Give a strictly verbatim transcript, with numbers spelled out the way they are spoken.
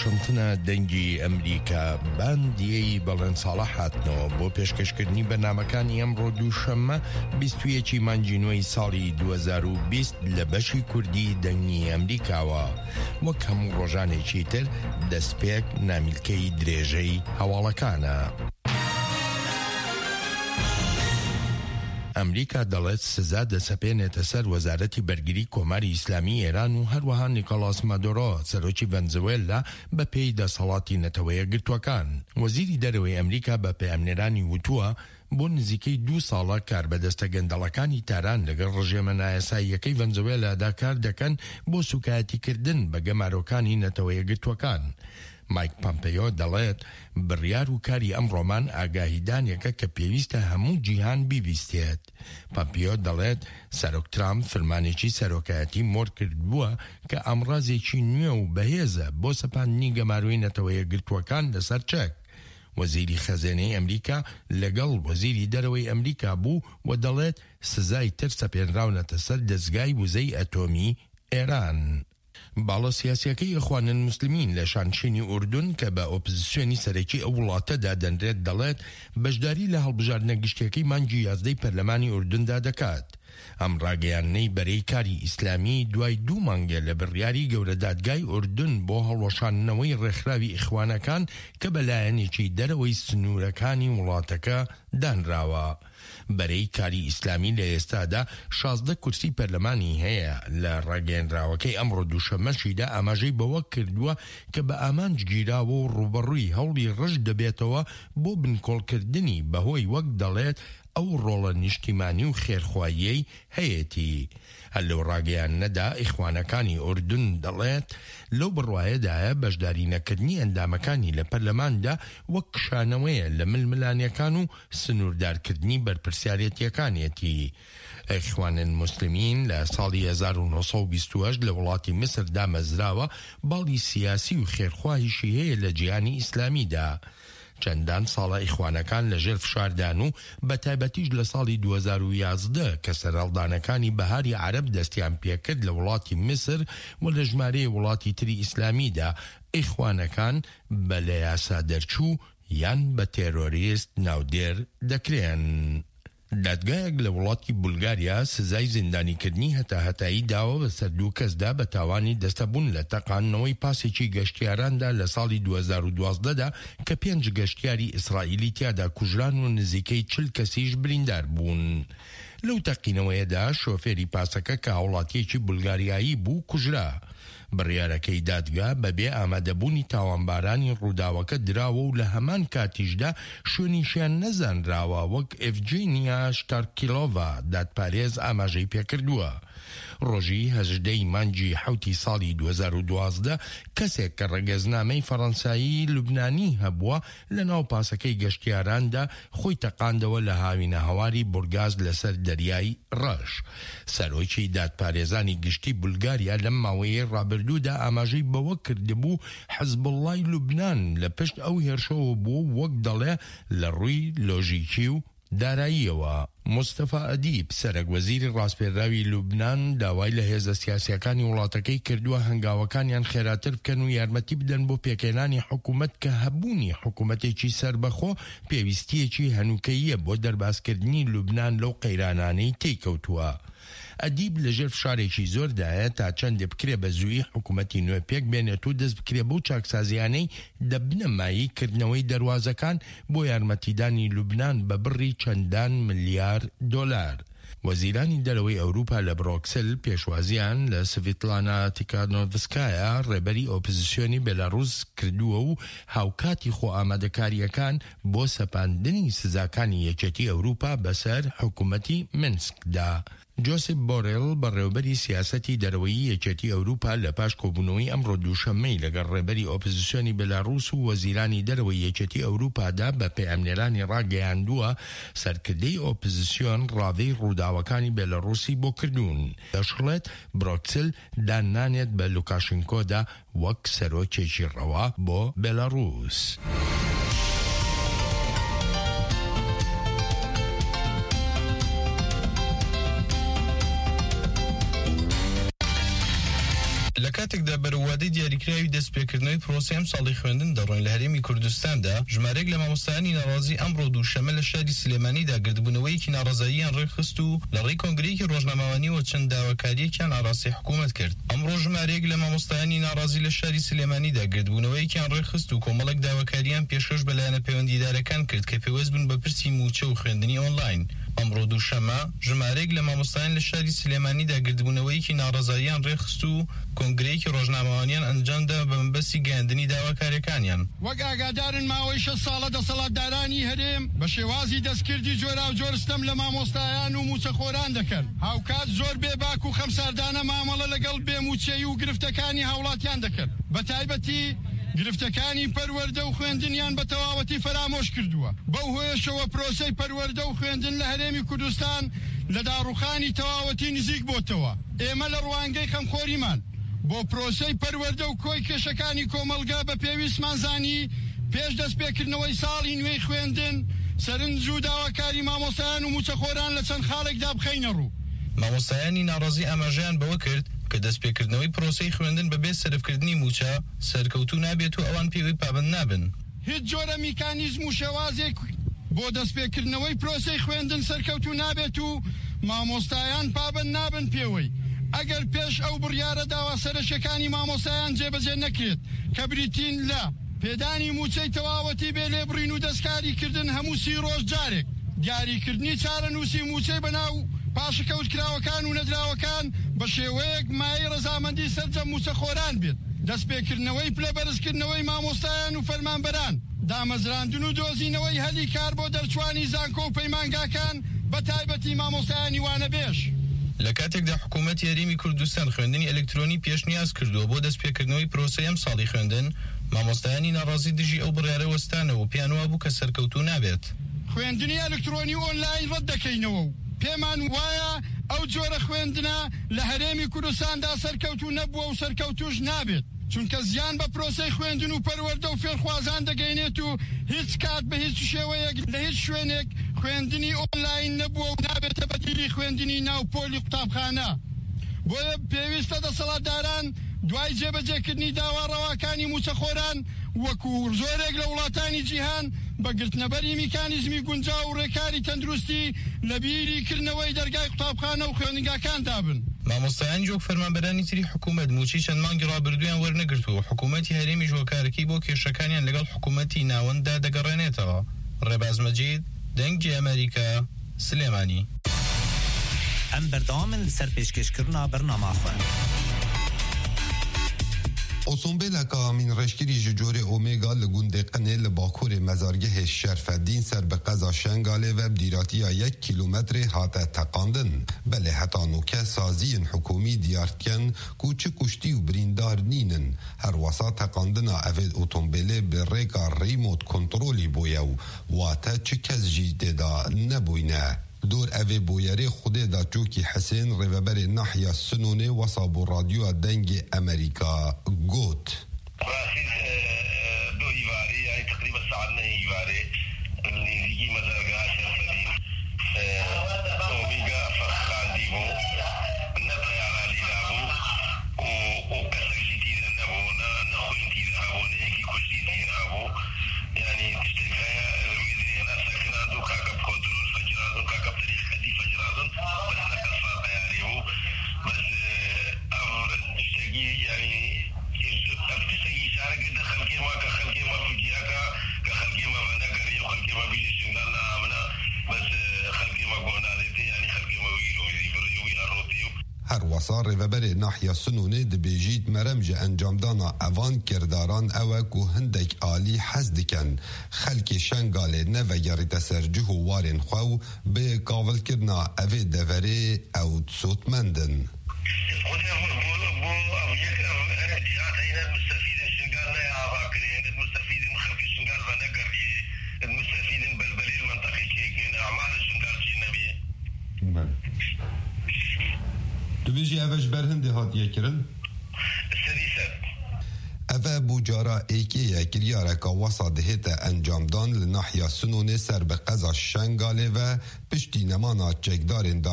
واشنطنە دەنگی ئەمریکا باندیەی بەڵێن ساڵە هاتنەوە بۆ پێشکەشکردنی بەرنامەکانی ئەمڕۆ دووشەممە بیست و یەکی مانگی نوێی ساڵی دوو هەزار و بیست لە بەشی کوردی دەنگی ئەمریکاوە. وەک هەموو ڕۆژانێکی تر دەستپێک نامیلکەی درێژەی هەواڵەکانە. ئەمریکا دەڵێت سزا دەسەپێنێتە سەر وەزارەتی بەرگری کۆماری ئیسلامی ئێران و هەروەها نیکۆلاس مادۆرۆ سەرۆکی ڤەنزوێلا بە پێی دەسەڵاتی نەتەوەیە گرتوەکان. وەزیری دەرەوەی ئەمریکا بە پەیامنێرانی وتووە بۆ نزیکەی دوو ساڵە کاربەدەستە گەندەڵەکانی تاران لەگەڵ ڕژێمە نایاساییەکەی ڤەنزوێلادا کار دەکەن بۆ سوکایەتیکردن بە گەمارۆکانی نەتەوەیە گرتوەکان. مایک پۆمپیۆ دەڵێت بڕیار و کاری ئەم ڕۆمان ئاگاهیدانێکە کە پێویستە هەموو جیهان بیبیستێت. پۆمپیۆ دەڵێت سەرۆک ترامپ فەرمانێکی سەرۆکایەتی مۆر کرد بووە کە ئەمڕازێکی نوێ و بەهێزە بۆ سەپاندنی گەماروی نەتەوەیە گرتوەکان لەسەر چەک. وەزیری خەزانەی ئەمریکا لەگەڵ وەزیری دەرەوەی ئەمریکا بوو و دەڵێت سزای تر سەپێنراونەتە سەر دەستگای وزەی ئەتۆمی ئێران. باڵە سیاسیەکەی ئەخوانن موسلیمین لە شانشینی ئوردون کە بە ئۆپۆزیسیۆنی سەرەکی ئەو وڵاتەدا دەنرێت دەڵێت بەشداری لە هەڵبژاردنە گشتیەکەی مانگی یازدەی پەرلەمانی ئوردوندا دەکات. ئەم ڕاگەیاندنەی بەرەی کاری ئیسلامی دوای دوو مانگە لە بڕیاری گەورە دادگای ئوردون بۆ هەڵوەشاندنەوەی ڕێکخراوی ئیخوانەکان کە بەلایەنێکی دەرەوەی سنوورەکانی وڵاتەکە دانراوە. بەرەی کاری ئیسلامی لە ئێستادا شازدە کورسی پەرلەمانی هەیە. لە ڕاگەیەنراوەکەی ئەمڕۆ دووشەممەشیدا ئاماژەی بەوە کردووە کە بە ئامانج گیراوە و ڕوبەڕووی هەوڵی ڕژ دەبێتەوە بۆ بنکۆڵکردنی بەهۆی وەک دەڵێت ئەو ڕۆڵە نیشتیمانی و خێرخواییەی هەیەتی. هەر لەو ڕاگەیانەدا ئیخوانەکانی ئوردون دەڵێت لەو بڕوایەدایە بەشداری نەکردنی ئەندامەکانی لە پەرلەماندا وەک کشانەوەیە لە ململانیەکان و سنووردارکردنی بەرپرسیارەتیەکانێتی. ئیخوانن موسلیمین لە ساڵی هەزار و نۆ سەد و بیست و هەشت لە وڵاتی میسر دامەزراوە باڵی سیاسی و خێرخواهیشی هەیە لە جیهانی ئیسلامیدا. چەندان ساڵە ئیخوانەکان لەژێر فشاردان و بە تایبەتیش لە ساڵی دوو هەزار و یازدە کە سەرهەڵدانەکانی بەهاری عەرەب دەستیان پێکرد لە وڵاتی میسر و لە ژمارەی وڵاتی تری ئیسلامیدا ئیخوانەکان بە لە یاسا دەرچوو یان بە تێرۆریست ناودێر دەکرێن. دادگایەک لە وڵاتی بولگاریا سزای زیندانیکردنی هەتا هەتایی داوە بەسەر دوو کەسدا بە تاوانی دەستەبوون لە تەقاندنەوەی پاسێکی گەشتیاراندا لە ساڵی دوو هەزار و دوازدەدا کە پێنج گەشتیاری ئیسرائیلی تیادا کوژران و نزیکەی چل کەسیش بریندار بوون. لەو تەقینەوەیەدا شۆفێری پاسەکە کە هاوڵاتیەکی بولگاریایی بوو کوژرا. بڕیارەکەی دادگا بەبێ ئامادەبوونی تاوانبارانی ڕووداوەکە دراوە و لە هەمان کاتیشدا شوێنیشیان نەزانراوە وەک ئێڤجینیا شتارکیلۆڤا دادپارێز ئاماژەی پێکردووە. ڕۆژی هەژدەی مانگی حوتی ساڵی دوو هەزار و دوازدە کەسێک کە ڕەگەزنامەی فەڕەنسایی لوبنانی هەبووە لە ناو پاسەکەی گەشتیاراندا خۆی تەقاندەوە لە هاوینە هەواری بورگاز لەسەر دەریای ڕەش. سەرۆکی دادپارێزانی گشتی بولگاریا لەم ماوەیەی ڕابردوودا ئاماژەی بەوە کردبوو حەزبڵڵای لوبنان لە پشت ئەو هێرشەوە بوو وەک دەڵێ لە ڕووی لۆژیکی و داراییەوە. مستەفا ئەدیب سەرۆک وەزیری ڕاستپێراوی لوبنان داوای لە هێزە سیاسیەکانی وڵاتەکەی کردووە هەنگاوەکانیان خێراتر بکەن و یارمەتی بدەن بۆ پێکێنانی حکوومەت کە هەبوونی حکوومەتێکی سەربەخۆ پێویستیەکی هەنووکەییە بۆ دەرباسکردنی لوبنان لەو قەیرانانەی تێکەوتووە. ئەدیب لەژێر فشارێکی زۆردایە تا چەندێ بکرێ بە زووی حکوومەتی نوێ پێک بێنێت و دەست بکرێ بەو چاکسازیانەی دەبنە مایی کردنەوەی دەواازەکان بۆ یارمەتیدانی لوبنان بە بڕی چەندان ملیار دۆلار. وەزیرانی دەرەوەی ئەوروپا لە بڕۆکسل پێشوازیان لە سڤیتلانا تیکانۆڤسکایە ڕێبەری ئۆپۆزیسیۆنی بێلاڕوس کردووە و هاوکاتی خۆ ئامادەکاریەکان بۆ سەپاندنی سزاکانی یەکێتی ئەوروپا بەسەر حکوومەتی منسکدا. جۆسف بۆرێل بەڕێوەبەری سیاسەتی دەرەوەی یەکێتی ئەوروپا لە پاش کۆبوونەوەی ئەمڕۆ دووشەممەی لەگەڵ ڕێبەری ئۆپۆزیسیۆنی بێلاڕوس و وەزیرانی دەرەوەی یەکێتی ئەوروپادا بە پەیامنێرانی ڕاگەیاندووە سەرکردەی ئۆپۆزیسیۆن ڕاوەی ڕووداوەکانی بێلاڕوسی بۆ کردوون. دەشڵێت بڕۆکسل دانانێت بە لوکاشنکۆدا وەک سەرۆکێکی ڕەوا بۆ بێلاڕوس. لە لکاتێک دا بەرەوادەی دیاریکراوی دەستپێکردنەوەی پرۆسەی ساڵی خوێندن دەڕۆین لە هەرێمی کوردستاندا ژمارەیەک لە مامۆستایانی ناڕازی ئەمڕۆ دووشەمە لە شاری سلێمانیدا گردبوونەوەیەکی ناڕازاییان ڕێکخست و لە ڕێی کۆنگرەیەکی ڕۆژنامەوانیەوە چەند داواکاریەکیان ئاڕاستی حکوومەت کرد. ئەمڕۆ ژمارەیەک لە مامۆستایانی ناڕازی لە شاری سلێمانیدا گردبوونەوەیەکیان ڕێکخست و کۆمەڵێک داواکاریان پێشکەش بەلایەنە پەیوەندیدارەکان کرد کە پێوەست بوون بە پرسی موچە و خوێندنی ئۆنلاین. ئەمڕۆ دووشەمە ژمارەیەک لە مامۆستایان لە شاری سلێمانیدا گردبوونەوەیەکی ناڕازاییان ڕێکخست و کۆنگرەیەکی ڕۆژنامەوانیان ئەنجامدا بە مەبەستی گەیاندنی داواکاریەکانیان. وەک ئاگادارن ماوەی شەش ساڵە دەسەڵاتدارانی هەرێم بە شێوازی دەستکردی جۆرا و جۆرستەم لە مامۆستایان و موچەخۆران دەکەن. هاوکات زۆر بێباک و خەمساردانە مامەڵە لەگەڵ بێموچەی و گرفتەکانی هاوڵاتیان دەکەن. بە تایبەتی گرفتەکانی پەروەردە و خوێندنیان بە تەواوەتی فرامۆش کردووە. بەو هۆیشەوە پرۆسەی پەروەردە و خوێندن لە هەرێمی کوردستان لە داڕوخانی تەواوەتی نزیک بۆتەوە. ئێمە لە ڕوانگەی خەمخۆریمان بۆ پرۆسەی پەروەردە و کۆی کێشەکانی کۆمەلگا بە پێویستمان زانی پێش دەستپێکردنەوەی ساڵی نوێی خوێندن سەرنج و داواکاری مامۆستایان و موچەخۆران لە چەند خاڵێکدا بخەینە ڕوو. مامۆستایانی ناڕازی ئاماژەیان بەوە کرد کە دەستپێکردنەوەی پرۆسەی خوێندن بەبێ سەرفکردنی موچە سەرکەوتوو نابێت و ئەوان پێوەی پابند نابن. هیچ جۆرە میکانیزم و شێوازێک بۆ دەستپێکردنەوەی پرۆسەی خوێندن سەرکەوتوو نابێت و مامۆستایان پابند نابن پێوەی. ئەگەر پێش ئەو بڕیارە داوا سەرەشیەکانی مامۆستایان جێبەجێ نەکرێت کە بریتین لە پێدانی موچەی تەواوەتی بێ لێبڕین و دەستکاریکردن هەموو سی ڕۆژ جارێک دیاریکردنی چارەنووسی موچەی بەناو پاشەکەوت کراوەکان و نەدراوەکان بە شێوەیەک مای ڕەزامەندی سەرجەم موچەخۆران بێت. دەستپێکردنەوەی پلەبەرزکردنەوەی مامۆستایان و فەرمانبەران دامەزراندن و دۆزینەوەی هەلی کار بۆ دەرچوانی زانکۆ و پەیمانگاکان بە تایبەتی مامۆستایانی وانەبێژ. لە کاتێکدا حکوومەتی هەرێمی کوردستان خوێندنی ئەلکترۆنی پێشنیاز کردووە بۆ دەستپێکردنەوەی پرۆسەی ئەم ساڵی خوێندن، مامۆستایانی ناڕازی دژی ئەو بڕیارە وەستانەوە و پیانوا بوو کە سەرکەوتوو نابێت. خوێندنی ئەلکترۆنی ئۆنلاین ڕەت دەکەینەوە و پێمان وایە ئەو جۆرە خوێندنە لە هەرێمی کوردستاندا سەرکەوتوو نەبووە و سەرکەوتوش نابێت، چونکە زیان بە پرۆسەی خوێندن و پەروەردە و فێرخوازان دەگەینێت و هیچ کات بە هیچ شێوەیەک لە هیچ شوێنێک خوێندنی ئۆنلاین نەبووە و نابێتە بەدیلی خوێندنی ناوپۆلی قوتابخانە. بۆیە پێویستە دەسەڵاتداران دوای جێبەجێکردنی داوا ڕەواکانی موچەخۆران وەکو زۆرێک لە وڵاتانی جیهان بە گرتنەبەری میکانیزمی گونجاو و ڕێکاری تەندروستی لە بیریکردنەوەی دەرگای قوتابخانە و خوێندنگاکان دابن. مامۆستایان جۆک فەرمانبەرانی تری حکوومەت موچی چەند مانگی ڕابردوویان وەرنەگرتووە و حکوومەتی هەرێمی ژۆکارەکەی بۆ کێشەکانیان لەگەڵ حکوومەتی ناوەنددا دەگەڕێنێتەوە. ڕێباز مەجید، دەنگی ئەمریکا، سلێمانی. ئەم بەردەوامن لەسەر پێشکەشکردنا بەرنامەخۆ. ئۆتۆمبیلەکە ئامین ڕێژگیری ji corê Omega li gundê Qinê li bakurê mezargehê Şerfedîn ser bi qeza Şengalê ve dîratiya yek kîlometrê hate teqandin. Belê heta nûke saziyên hikûmî diyar dikin ku çi kuştî û birîndar nînin. Her wasa teqandina evê otombêlê bi rêka remote kontrolî bûye û wate çi kes jî têda nebûyne. دور اوی بویری خود دا چوکی حسین ریوبری ناحیه سنونه وصا بو رادیو دنگ امریکا گوت راسيس دو إيفاري يعني تقريبا ساعدنا إيفاري اللي يجي مزارقة شرفدين أوميغا فرخان ديبو نبغي على ليلابو وكسر جديد نبو نخوين تيرابو نيكي كشتي تيرابو يعني تشتري الويدري هنا ساكنة دو كاكب كنترول فجرادو كاكب تاريخ خدي فجرادو بس نكفى قياريبو بس أمر تشتري يعني تشتري شارك إذا خلقي ما كخلقي ما فجياكا كخلقي ما بنقري وخلقي ما بيجي شنغالا أمنا بس خلقي ما قونا ذاتي يعني خلقي ما بيجي يفريو يهروتيو هر وصار ریوبری ناحیه سنونه دبیجید مرمج انجامدانا اوان کرداران اوک و هندک آلی حز دکن خلک شنگاله نوگری تسرجه و وارن خو به کاول کرنا اوی دوری او تسوت مندن دویجی اوش برهنده هاتیه کرن؟ سریسه اوه بوجارا ایکی یکریاره که وسا دهیت انجام دان لناحیه سنونه سر به قضا شنگاله و پشتی نمانا چکدارین دا